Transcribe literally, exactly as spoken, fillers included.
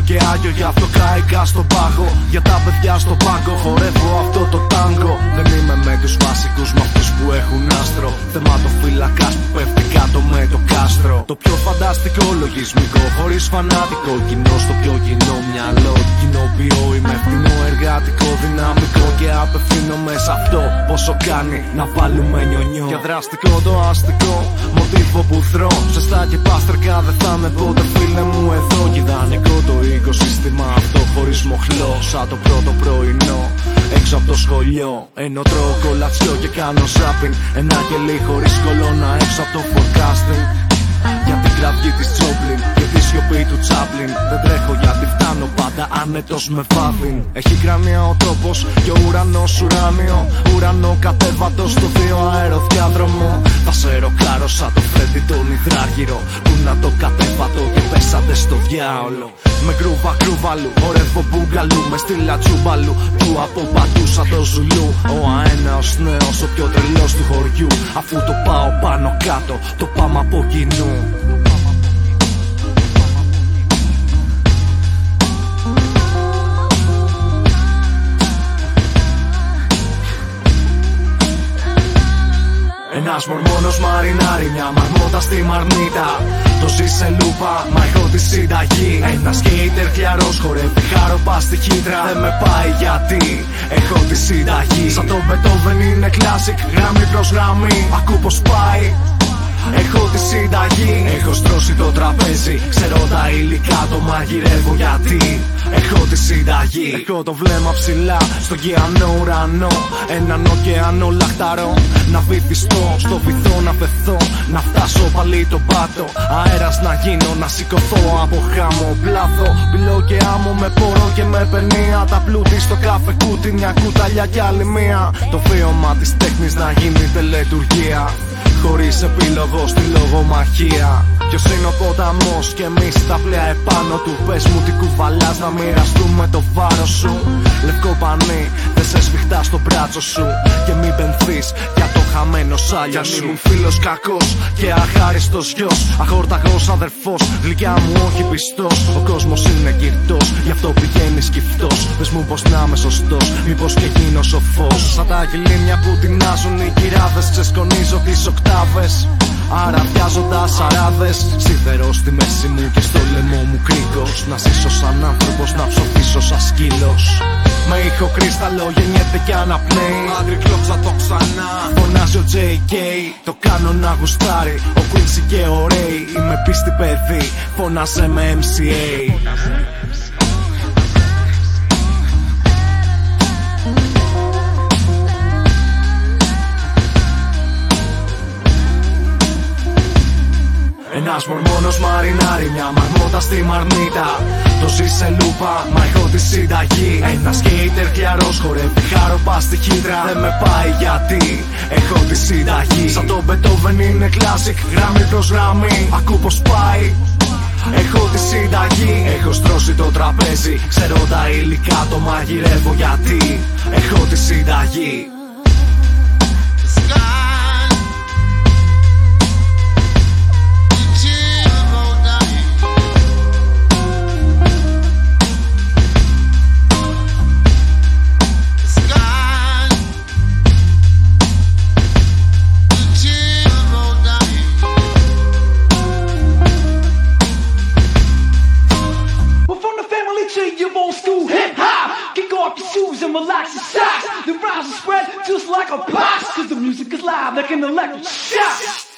και άγιο, γι' αυτό κάηκα στον πάγο. Για τα παιδιά στον πάγκο χορεύω αυτό το τάγκο. Δεν είμαι με τους βασικούς, με αυτούς που έχουν άστρο. Θεματοφύλακας που πέφτει κάτω με το κάστρο. Το πιο φανταστικό λογισμικό, χωρίς φανάτικο κοινό. Στο πιο κοινό μυαλό, κοινοποιώ. Είμαι φθηνό, εργατικό, δυναμικό. Και απευθύνομαι σε αυτό πόσο κάνει να βάλουμε νιονιό. Για δραστικό το αστικό μοτίβο που θρώ. Ζεστά και πάστρκα δεν θα με πότε φίλε μου εδώ. Κι ιδανικό το οικοσύστημα αυτό χωρίς μοχλό. Σαν το πρώτο πρωινό έξω από το σχολείο. Ενώ τρώω κολατσιό και κάνω σάπιν. Ένα κελί χωρίς κολόνα έξω από το forecasting. Για την κραυγή της Τζόμπλιν και τη σιωπή του Τσάπλιν. Δεν τρέχω γιατί φτάνω πάντα άνετος με βάδιν. Έχει κρανία ο τόπος και ο ουρανός ουράνιο. Ουρανό κατέβατο στο δύο αεροδιάδρομο. Θα σε ροκάρω σαν το Φρέντι τον υδράργυρο. Που να το κατέβατο και πέσατε στο διάολο. Με γκρούβα κρούβαλου, χορεύω μπουγκαλού. Με στήλα τσούμπαλου, του από πατούσα το ζουλού. Ο αέναος νέος, ο πιο τρελός του χωριού. Αφού το πάω πάνω κάτω, το πάμε από κοινού. Ένας μορμόνος μαρινάρι, μια μαρμότα στη μαρμίτα. Το ζει σε λούπα, μα έχω τη συνταγή. Ένα σκέιτερ χλιαρός χορεύει χάροπα στη χύτρα. Δεν με πάει γιατί έχω τη συνταγή. Σαν το Μπετόβεν είναι classic, γράμμη προς γράμμη. Ακού πως πάει, έχω τη συνταγή. Έχω στρώσει το τραπέζι, ξέρω τα υλικά, το μαγειρεύω γιατί έχω τη συνταγή. Έχω το βλέμμα ψηλά, στο γεανό ουρανό. Έναν ωκεανό λαχταρό, να βυθιστώ στο βυθό να πεθώ. Να φτάσω πάλι τον πάτο, αέρας να γίνω, να σηκωθώ από χάμο. Πλάθω, πυλώ και άμμο με πόρο και με παινία. Τα πλούτη στο κάφε κούτι, μια κουταλιά κι άλλη μία. Το βίωμα της τέχνης να γίνει τελετουργία. Χωρίς επίλογο στη λογομαχία. Ποιος είναι ο ποταμός και εμείς τα πλοία επάνω του. Πες μου τι κουβαλάς να μοιραστούμε το βάρος σου. Λευκό πανί, δεν σε σφιχτά στο μπράτσο σου. Και μην πενθείς για το χαμένο σάλιο σου. Ήμουν φίλος κακός και αχάριστος γιος. Αχόρταγος αδερφός, γλυκιά μου όχι πιστός. Ο κόσμος είναι κυρτός, γι' αυτό πηγαίνει σκυφτός. Πες μου πως να είμαι σωστός, μήπως και γίνω σοφός. Σαν τα γυλίνια που τεινάζουν οι κυράδες, ξεσκονίζω τις οκτάβες. Αραδιάζοντας αράδες, σίδερο στη μέση μου και στο λαιμό μου κρίκος. Να ζήσω σαν άνθρωπος, να ψοφήσω σαν σκύλος. Με ήχο κρίσταλο γεννιέται κι αναπνέει. Αντρικλόξα το ξανά, φωνάζει ο τζέι κέι. Το κάνω να γουστάρει ο Quincy και ο Ray. Είμαι πίστη παιδί, φώναζε με εμ σι έι. Ένας μορμόνος μαρινάρι, μια μαρμότα στη μαρμίτα. Το ζει σε λούπα, μα έχω τη συνταγή. Ένα σκέιτερ χλιαρός χορεύει χάροπα στη χύτρα. Δεν με πάει γιατί έχω τη συνταγή. Σαν το Μπετόβεν είναι classic, γράμμη προς γράμμη. Ακού πως πάει, έχω τη συνταγή. Έχω στρώσει το τραπέζι, ξέρω τα υλικά, το μαγειρεύω γιατί έχω τη συνταγή. Relax your socks, the rhymes will spread just like a box. Cause the music is live like an electric shock.